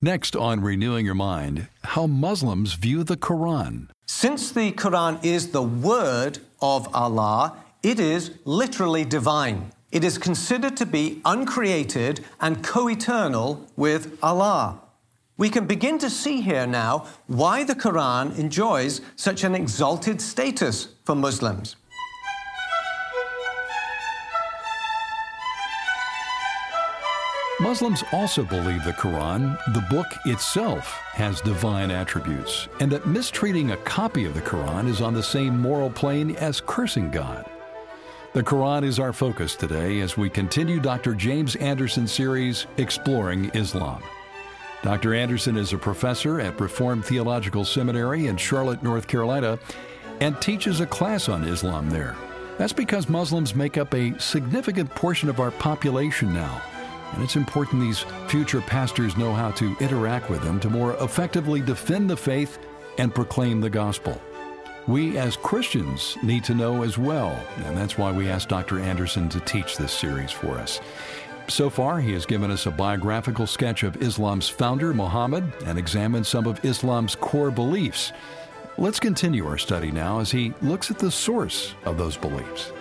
Next on Renewing Your Mind, how Muslims view the Quran. Since the Quran is the word of Allah, it is literally divine. It is considered to be uncreated and co-eternal with Allah. We can begin to see here now why the Quran enjoys such an exalted status for Muslims. Muslims also believe the Quran, the book itself, has divine attributes, and that mistreating a copy of the Quran is on the same moral plane as cursing God. The Quran is our focus today as we continue Dr. James Anderson's series, Exploring Islam. Dr. Anderson is a professor at Reformed Theological Seminary in Charlotte, North Carolina, and teaches a class on Islam there. That's because Muslims make up a significant portion of our population now. And it's important these future pastors know how to interact with them to more effectively defend the faith and proclaim the gospel. We as Christians need to know as well, and that's why we asked Dr. Anderson to teach this series for us. So far, he has given us a biographical sketch of Islam's founder, Muhammad, and examined some of Islam's core beliefs. Let's continue our study now as he looks at the source of those beliefs.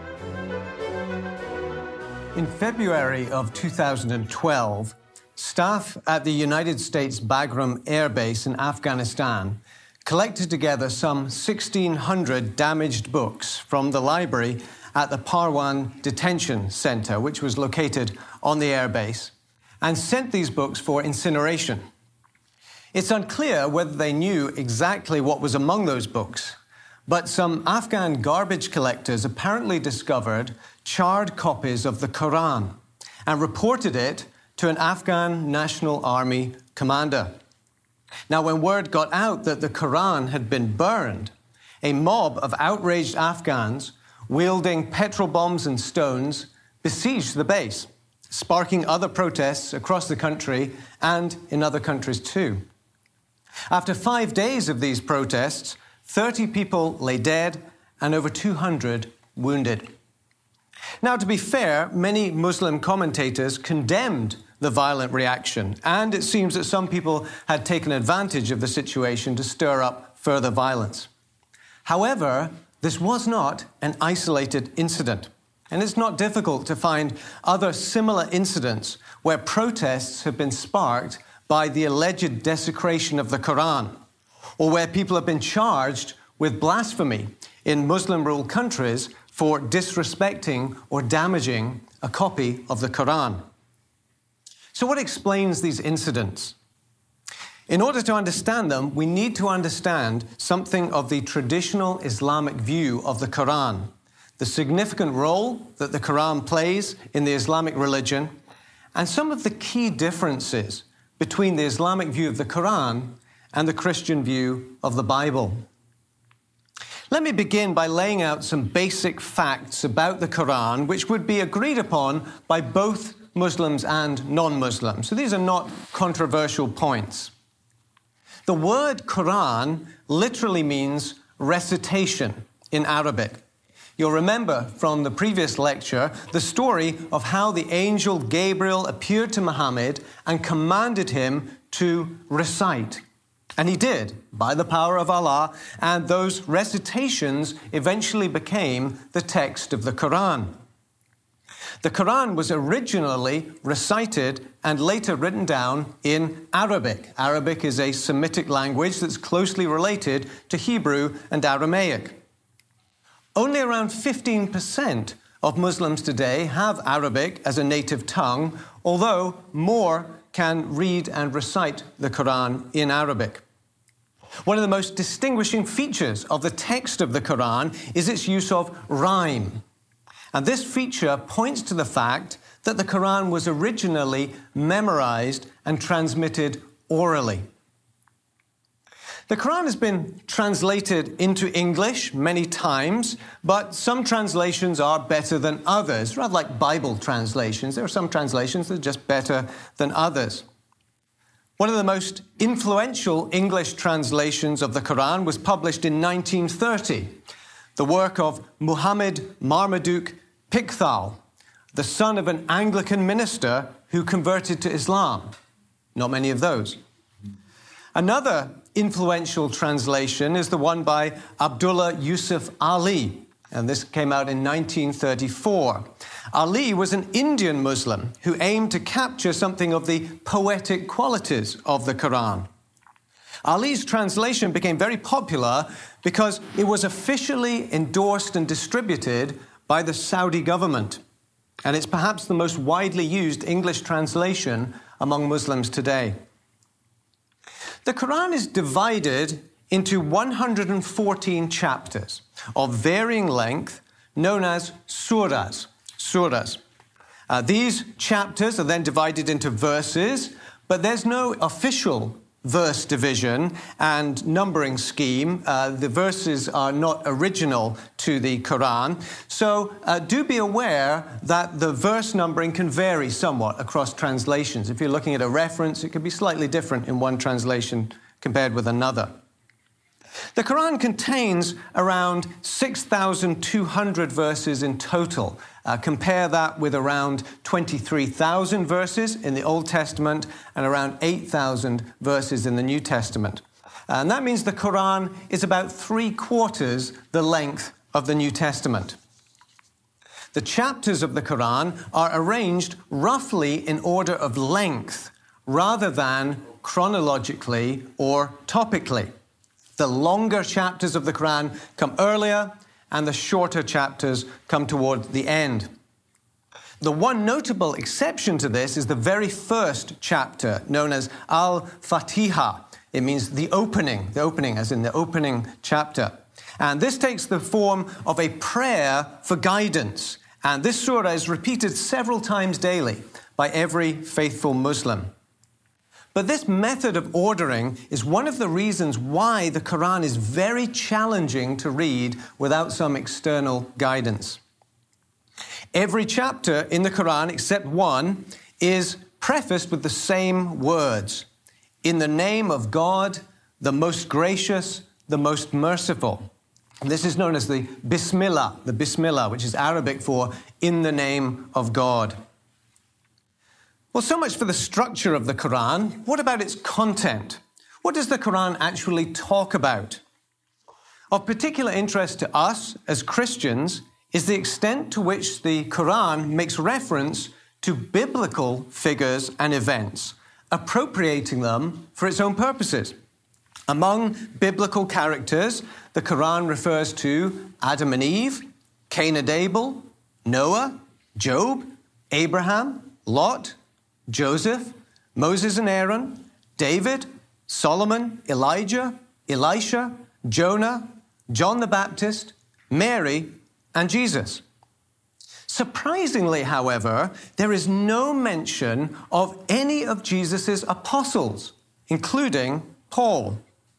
In February of 2012, staff at the United States Bagram Air Base in Afghanistan collected together some 1,600 damaged books from the library at the Parwan Detention Center, which was located on the airbase, and sent these books for incineration. It's unclear whether they knew exactly what was among those books, but some Afghan garbage collectors apparently discovered charred copies of the Quran and reported it to an Afghan National Army commander. Now, when word got out that the Quran had been burned, a mob of outraged Afghans wielding petrol bombs and stones besieged the base, sparking other protests across the country and in other countries too. After 5 days of these protests, 30 people lay dead and over 200 wounded. Now, to be fair, many Muslim commentators condemned the violent reaction, and it seems that some people had taken advantage of the situation to stir up further violence. However, this was not an isolated incident, and it's not difficult to find other similar incidents where protests have been sparked by the alleged desecration of the Quran, or where people have been charged with blasphemy in Muslim-ruled countries for disrespecting or damaging a copy of the Quran. So what explains these incidents? In order to understand them, we need to understand something of the traditional Islamic view of the Quran, the significant role that the Quran plays in the Islamic religion, and some of the key differences between the Islamic view of the Quran and the Christian view of the Bible. Let me begin by laying out some basic facts about the Quran, which would be agreed upon by both Muslims and non-Muslims. So these are not controversial points. The word Quran literally means recitation in Arabic. You'll remember from the previous lecture the story of how the angel Gabriel appeared to Muhammad and commanded him to recite. And he did, by the power of Allah, and those recitations eventually became the text of the Quran. The Quran was originally recited and later written down in Arabic. Arabic is a Semitic language that's closely related to Hebrew and Aramaic. Only around 15% of Muslims today have Arabic as a native tongue, although more can read and recite the Quran in Arabic. One of the most distinguishing features of the text of the Quran is its use of rhyme. And this feature points to the fact that the Quran was originally memorized and transmitted orally. The Quran has been translated into English many times, but some translations are better than others, rather like Bible translations. There are some translations that are just better than others. One of the most influential English translations of the Quran was published in 1930, the work of Muhammad Marmaduke Pickthall, the son of an Anglican minister who converted to Islam. Not many of those. Another influential translation is the one by Abdullah Yusuf Ali, and this came out in 1934. Ali was an Indian Muslim who aimed to capture something of the poetic qualities of the Quran. Ali's translation became very popular because it was officially endorsed and distributed by the Saudi government, and it's perhaps the most widely used English translation among Muslims today. The Quran is divided into 114 chapters of varying length, known as surahs. These chapters are then divided into verses, but there's no official verse division and numbering scheme. The verses are not original to the Quran. So do be aware that the verse numbering can vary somewhat across translations. If you're looking at a reference, it could be slightly different in one translation compared with another. The Quran contains around 6,200 verses in total. Compare that with around 23,000 verses in the Old Testament and around 8,000 verses in the New Testament. And that means the Quran is about 3/4 the length of the New Testament. The chapters of the Quran are arranged roughly in order of length rather than chronologically or topically. The longer chapters of the Quran come earlier, and the shorter chapters come toward the end. The one notable exception to this is the very first chapter, known as Al-Fatiha. It means the opening as in the opening chapter. And this takes the form of a prayer for guidance. And this surah is repeated several times daily by every faithful Muslim. But this method of ordering is one of the reasons why the Quran is very challenging to read without some external guidance. Every chapter in the Quran, except one, is prefaced with the same words. In the name of God, the most gracious, the most merciful. And this is known as the Bismillah, which is Arabic for in the name of God. Well, so much for the structure of the Quran. What about its content? What does the Quran actually talk about? Of particular interest to us as Christians is the extent to which the Quran makes reference to biblical figures and events, appropriating them for its own purposes. Among biblical characters, the Quran refers to Adam and Eve, Cain and Abel, Noah, Job, Abraham, Lot, Joseph, Moses and Aaron, David, Solomon, Elijah, Elisha, Jonah, John the Baptist, Mary, and Jesus. Surprisingly, however, there is no mention of any of Jesus' apostles, including Paul.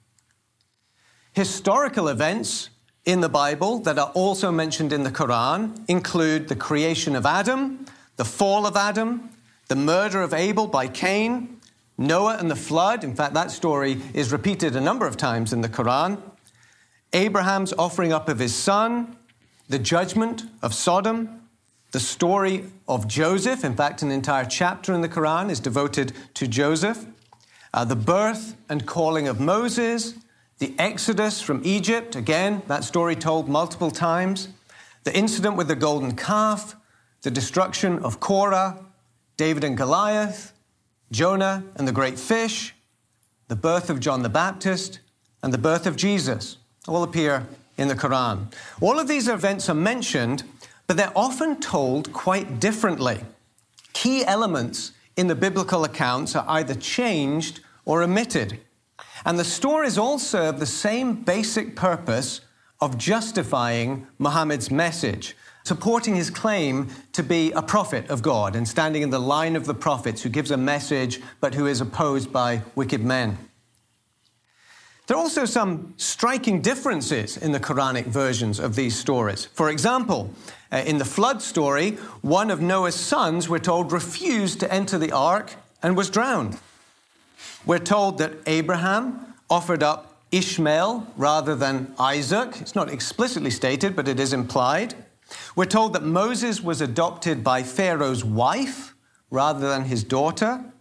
Historical events in the Bible that are also mentioned in the Quran include the creation of Adam, the fall of Adam, the murder of Abel by Cain, Noah and the flood. In fact, that story is repeated a number of times in the Quran. Abraham's offering up of his son, the judgment of Sodom, the story of Joseph. In fact, an entire chapter in the Quran is devoted to Joseph. The birth and calling of Moses, the exodus from Egypt. Again, that story told multiple times. The incident with the golden calf, the destruction of Korah, David and Goliath, Jonah and the great fish, the birth of John the Baptist, and the birth of Jesus all appear in the Quran. All of these events are mentioned, but they're often told quite differently. Key elements in the biblical accounts are either changed or omitted. And the stories all serve the same basic purpose of justifying Muhammad's message, supporting his claim to be a prophet of God and standing in the line of the prophets who gives a message but who is opposed by wicked men. There are also some striking differences in the Quranic versions of these stories. For example, in the flood story, one of Noah's sons, we're told, refused to enter the ark and was drowned. We're told that Abraham offered up Ishmael rather than Isaac. It's not explicitly stated, but it is implied. We're told that Moses was adopted by Pharaoh's wife rather than his daughter.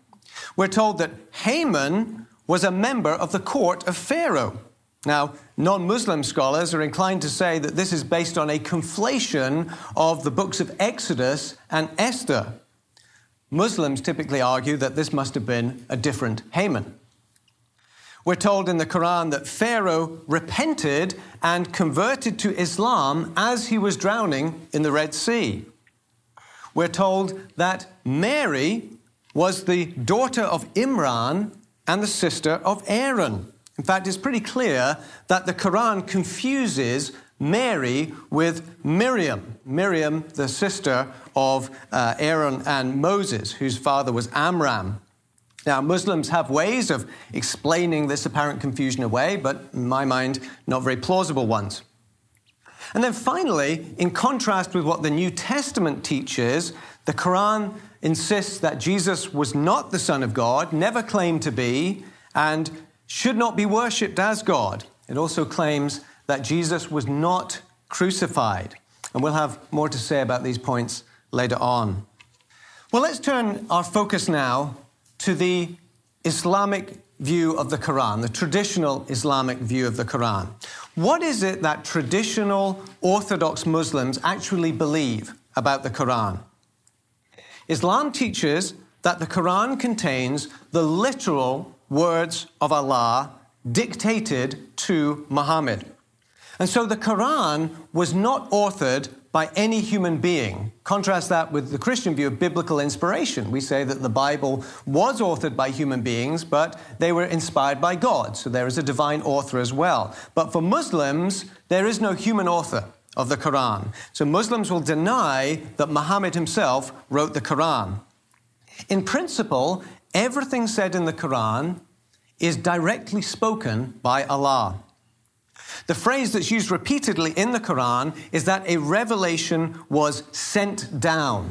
We're told that Haman was a member of the court of Pharaoh. Now, non-Muslim scholars are inclined to say that this is based on a conflation of the books of Exodus and Esther. Muslims typically argue that this must have been a different Haman. We're told in the Quran that Pharaoh repented and converted to Islam as he was drowning in the Red Sea. We're told that Mary was the daughter of Imran and the sister of Aaron. In fact, it's pretty clear that the Quran confuses Mary with Miriam. Miriam, the sister of Aaron and Moses, whose father was Amram. Now, Muslims have ways of explaining this apparent confusion away, but in my mind, not very plausible ones. And then finally, in contrast with what the New Testament teaches, the Quran insists that Jesus was not the Son of God, never claimed to be, and should not be worshipped as God. It also claims that Jesus was not crucified. And we'll have more to say about these points later on. Well, let's turn our focus now to the Islamic view of the Quran, the traditional Islamic view of the Quran. What is it that traditional Orthodox Muslims actually believe about the Quran? Islam teaches that the Quran contains the literal words of Allah dictated to Muhammad. And so the Quran was not authored by any human being. Contrast that with the Christian view of biblical inspiration. We say that the Bible was authored by human beings, but they were inspired by God. So there is a divine author as well. But for Muslims, there is no human author of the Quran. So Muslims will deny that Muhammad himself wrote the Quran. In principle, everything said in the Quran is directly spoken by Allah. The phrase that's used repeatedly in the Quran is that a revelation was sent down,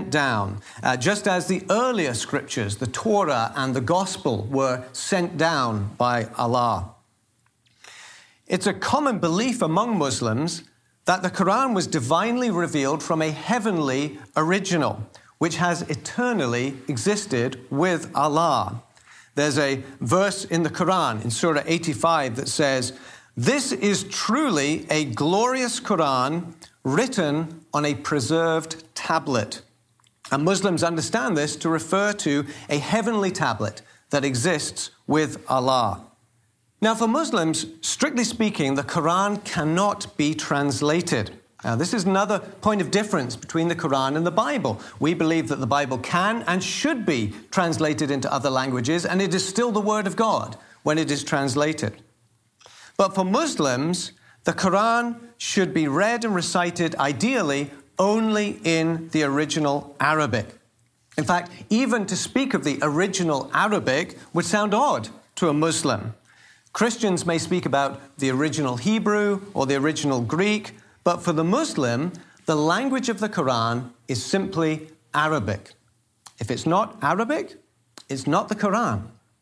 just as the earlier scriptures, the Torah and the Gospel, were sent down by Allah. It's a common belief among Muslims that the Quran was divinely revealed from a heavenly original, which has eternally existed with Allah. There's a verse in the Quran, in Surah 85, that says, "This is truly a glorious Quran written on a preserved tablet." And Muslims understand this to refer to a heavenly tablet that exists with Allah. Now, for Muslims, strictly speaking, the Quran cannot be translated. Now, this is another point of difference between the Quran and the Bible. We believe that the Bible can and should be translated into other languages, and it is still the Word of God when it is translated. But for Muslims, the Quran should be read and recited, ideally, only in the original Arabic. In fact, even to speak of the original Arabic would sound odd to a Muslim. Christians may speak about the original Hebrew or the original Greek, but for the Muslim, the language of the Quran is simply Arabic. If it's not Arabic, it's not the Quran.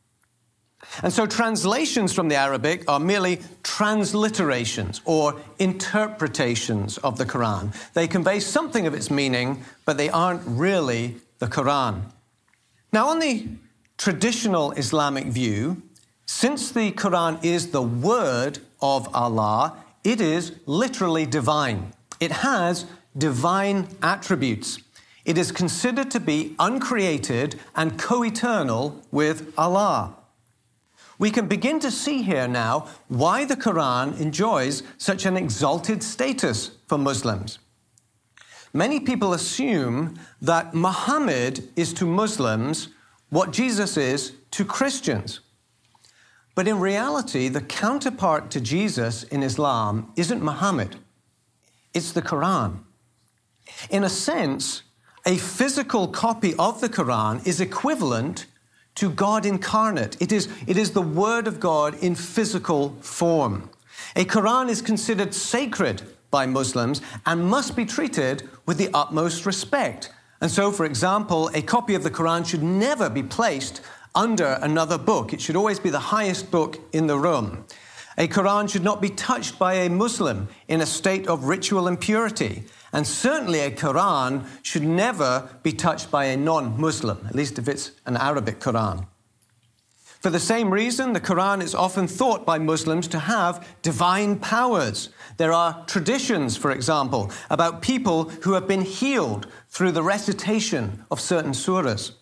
And so translations from the Arabic are merely transliterations or interpretations of the Quran. They convey something of its meaning, but they aren't really the Quran. Now, on the traditional Islamic view, since the Quran is the word of Allah, it is literally divine. It has divine attributes. It is considered to be uncreated and co-eternal with Allah. We can begin to see here now why the Quran enjoys such an exalted status for Muslims. Many people assume that Muhammad is to Muslims what Jesus is to Christians. But in reality, the counterpart to Jesus in Islam isn't Muhammad. It's the Quran. In a sense, a physical copy of the Quran is equivalent to God incarnate. It is the Word of God in physical form. A Quran is considered sacred by Muslims and must be treated with the utmost respect. And so, for example, a copy of the Quran should never be placed under another book. It should always be the highest book in the room. A Quran should not be touched by a Muslim in a state of ritual impurity. And certainly a Quran should never be touched by a non-Muslim, at least if it's an Arabic Quran. For the same reason, the Quran is often thought by Muslims to have divine powers. There are traditions, for example, about people who have been healed through the recitation of certain surahs.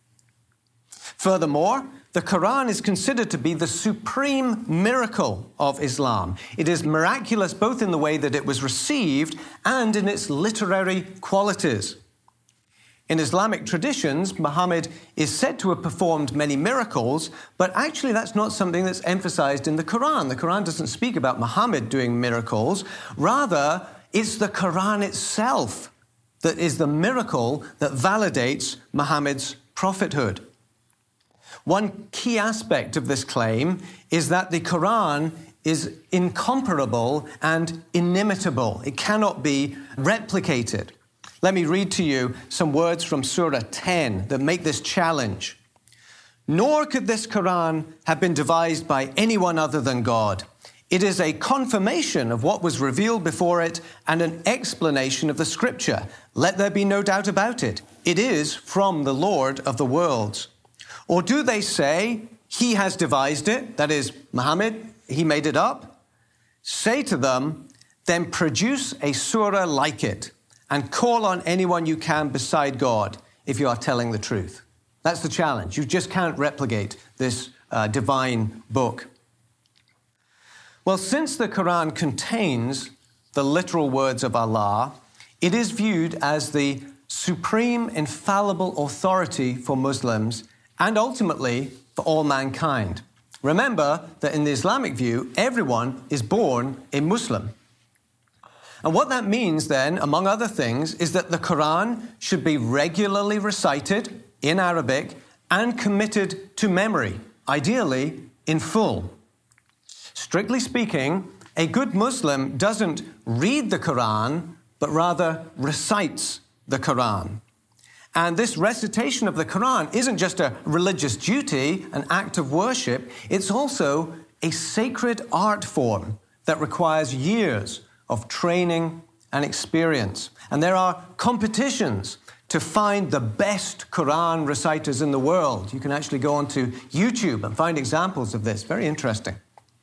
Furthermore, the Quran is considered to be the supreme miracle of Islam. It is miraculous both in the way that it was received and in its literary qualities. In Islamic traditions, Muhammad is said to have performed many miracles, but actually that's not something that's emphasized in the Quran. The Quran doesn't speak about Muhammad doing miracles. Rather, it's the Quran itself that is the miracle that validates Muhammad's prophethood. One key aspect of this claim is that the Quran is incomparable and inimitable. It cannot be replicated. Let me read to you some words from Surah 10 that make this challenge. Nor could this Quran have been devised by anyone other than God. It is a confirmation of what was revealed before it and an explanation of the scripture. Let there be no doubt about it. It is from the Lord of the worlds. Or do they say, he has devised it, that is, Muhammad, he made it up? Say to them, then produce a surah like it, and call on anyone you can beside God, if you are telling the truth. That's the challenge. You just can't replicate this divine book. Well, since the Quran contains the literal words of Allah, it is viewed as the supreme infallible authority for Muslims and ultimately for all mankind. Remember that in the Islamic view, everyone is born a Muslim. And what that means then, among other things, is that the Quran should be regularly recited in Arabic and committed to memory, ideally in full. Strictly speaking, a good Muslim doesn't read the Quran, but rather recites the Quran. And this recitation of the Quran isn't just a religious duty, an act of worship, it's also a sacred art form that requires years of training and experience. And there are competitions to find the best Quran reciters in the world. You can actually go onto YouTube and find examples of this. Very interesting.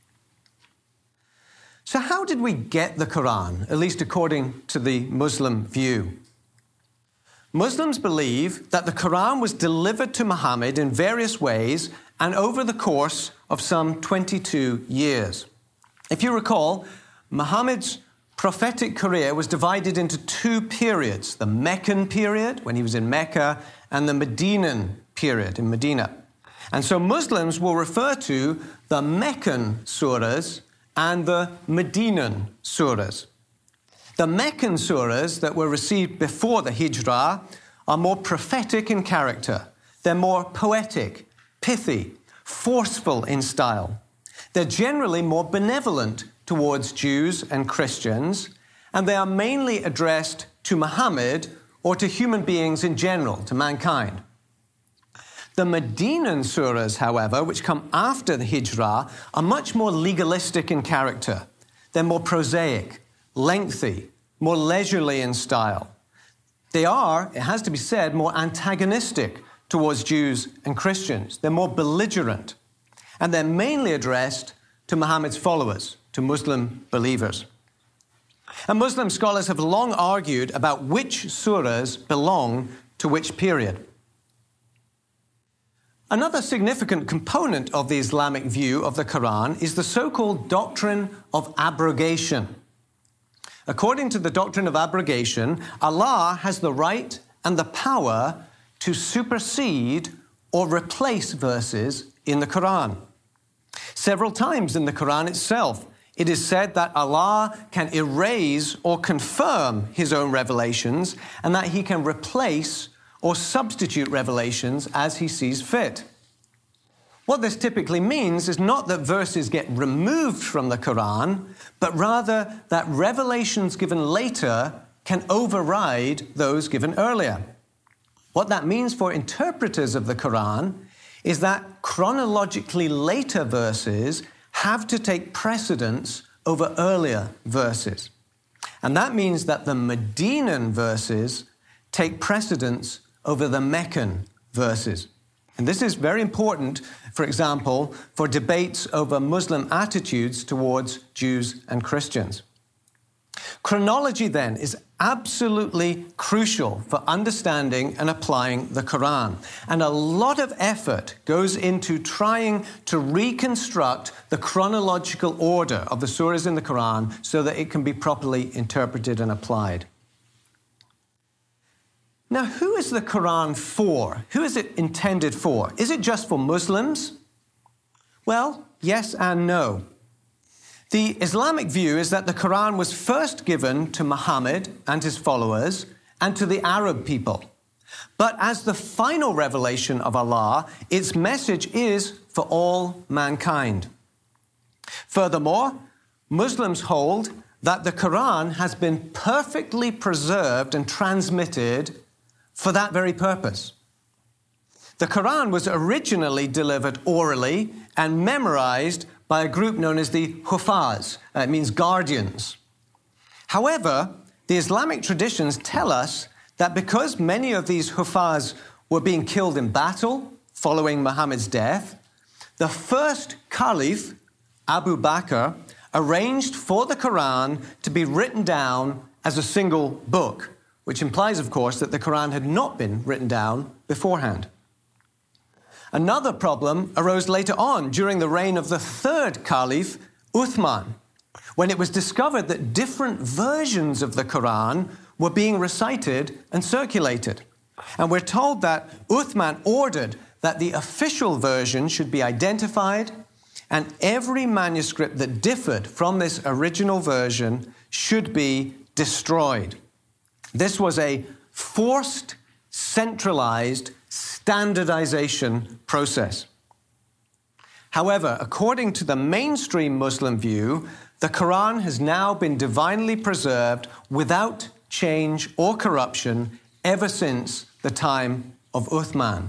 So how did we get the Quran, at least according to the Muslim view? Muslims believe that the Quran was delivered to Muhammad in various ways and over the course of some 22 years. If you recall, Muhammad's prophetic career was divided into two periods, the Meccan period, when he was in Mecca, and the Medinan period in Medina. And so Muslims will refer to the Meccan surahs and the Medinan surahs. The Meccan surahs that were received before the Hijrah are more prophetic in character. They're more poetic, pithy, forceful in style. They're generally more benevolent towards Jews and Christians, and they are mainly addressed to Muhammad or to human beings in general, to mankind. The Medinan surahs, however, which come after the Hijrah, are much more legalistic in character. They're more prosaic, lengthy, more leisurely in style. They are, it has to be said, more antagonistic towards Jews and Christians. They're more belligerent. And they're mainly addressed to Muhammad's followers, to Muslim believers. And Muslim scholars have long argued about which surahs belong to which period. Another significant component of the Islamic view of the Quran is the so-called doctrine of abrogation. According to the doctrine of abrogation, Allah has the right and the power to supersede or replace verses in the Quran. Several times in the Quran itself, it is said that Allah can erase or confirm his own revelations and that he can replace or substitute revelations as he sees fit. What this typically means is not that verses get removed from the Quran, but rather that revelations given later can override those given earlier. What that means for interpreters of the Quran is that chronologically later verses have to take precedence over earlier verses. And that means that the Medinan verses take precedence over the Meccan verses. And this is very important, for example, for debates over Muslim attitudes towards Jews and Christians. Chronology, then, is absolutely crucial for understanding and applying the Quran. And a lot of effort goes into trying to reconstruct the chronological order of the surahs in the Quran so that it can be properly interpreted and applied. Now, who is the Quran for? Who is it intended for? Is it just for Muslims? Well, yes and no. The Islamic view is that the Quran was first given to Muhammad and his followers and to the Arab people. But as the final revelation of Allah, its message is for all mankind. Furthermore, Muslims hold that the Quran has been perfectly preserved and transmitted for that very purpose. The Quran was originally delivered orally and memorized by a group known as the Hufaz. It means guardians. However, the Islamic traditions tell us that because many of these Hufaz were being killed in battle following Muhammad's death, the first Caliph, Abu Bakr, arranged for the Quran to be written down as a single book, which implies, of course, that the Quran had not been written down beforehand. Another problem arose later on during the reign of the third Caliph, Uthman, when it was discovered that different versions of the Quran were being recited and circulated. And we're told that Uthman ordered that the official version should be identified and every manuscript that differed from this original version should be destroyed. This was a forced, centralized standardization process. However, according to the mainstream Muslim view, the Quran has now been divinely preserved without change or corruption ever since the time of Uthman.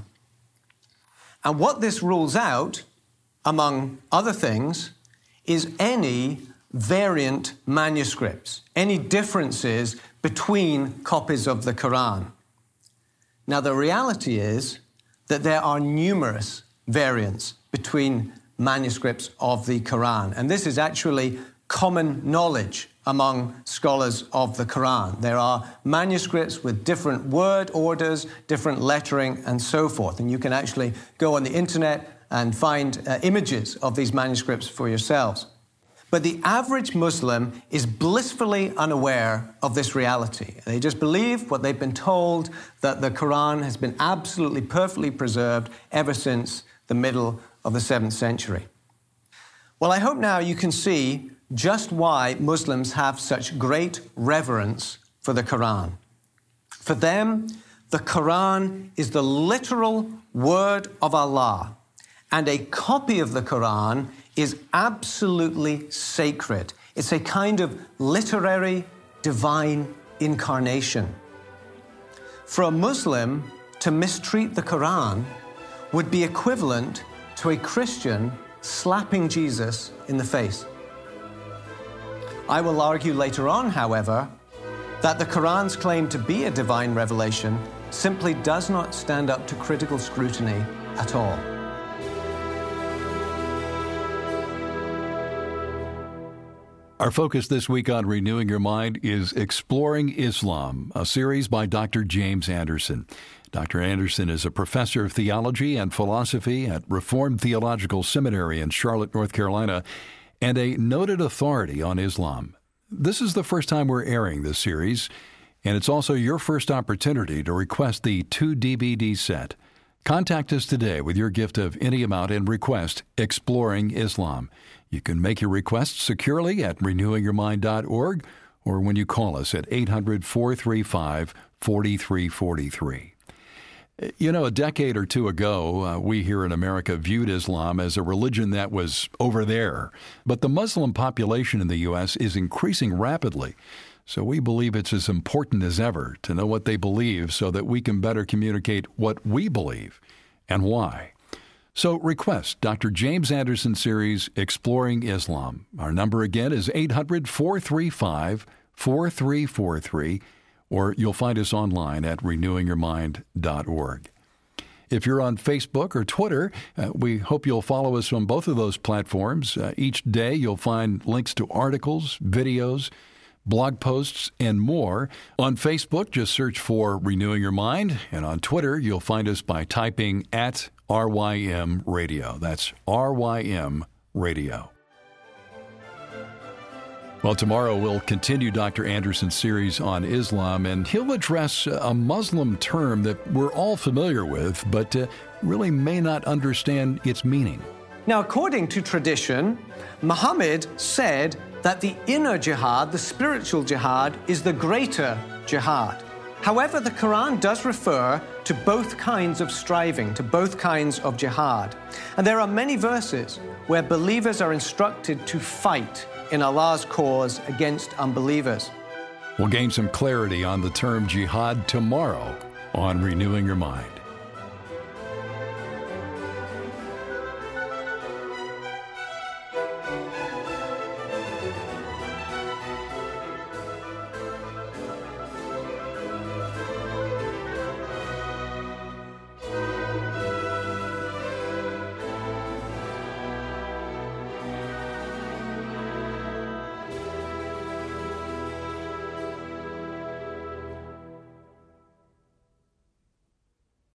And what this rules out, among other things, is any variant manuscripts, any differences between copies of the Quran. Now, the reality is that there are numerous variants between manuscripts of the Quran, and this is actually common knowledge among scholars of the Quran. There are manuscripts with different word orders, different lettering, and so forth, and you can actually go on the internet and find images of these manuscripts for yourselves. But the average Muslim is blissfully unaware of this reality. They just believe what they've been told, that the Quran has been absolutely perfectly preserved ever since the middle of the 7th century. Well, I hope now you can see just why Muslims have such great reverence for the Quran. For them, the Quran is the literal word of Allah, and a copy of the Quran is absolutely sacred. It's a kind of literary divine incarnation. For a Muslim to mistreat the Quran would be equivalent to a Christian slapping Jesus in the face. I will argue later on, however, that the Quran's claim to be a divine revelation simply does not stand up to critical scrutiny at all. Our focus this week on Renewing Your Mind is Exploring Islam, a series by Dr. James Anderson. Dr. Anderson is a professor of theology and philosophy at Reformed Theological Seminary in Charlotte, North Carolina, and a noted authority on Islam. This is the first time we're airing this series, and it's also your first opportunity to request the 2-DVD set. Contact us today with your gift of any amount and request Exploring Islam. You can make your requests securely at renewingyourmind.org or when you call us at 800-435-4343. You know, a decade or two ago, we here in America viewed Islam as a religion that was over there. But the Muslim population in the U.S. is increasing rapidly. So we believe it's as important as ever to know what they believe so that we can better communicate what we believe and why. So request Dr. James Anderson series, Exploring Islam. Our number again is 800-435-4343. 4343, or you'll find us online at renewingyourmind.org. If you're on Facebook or Twitter, we hope you'll follow us on both of those platforms. Each day you'll find links to articles, videos, blog posts, and more. On Facebook, just search for Renewing Your Mind, and on Twitter, you'll find us by typing at RYM Radio. That's RYM Radio. Well, tomorrow we'll continue Dr. Anderson's series on Islam, and he'll address a Muslim term that we're all familiar with, but really may not understand its meaning. Now, according to tradition, Muhammad said that the inner jihad, the spiritual jihad, is the greater jihad. However, the Quran does refer to both kinds of striving, to both kinds of jihad. And there are many verses where believers are instructed to fight in Allah's cause against unbelievers. We'll gain some clarity on the term jihad tomorrow on Renewing Your Mind.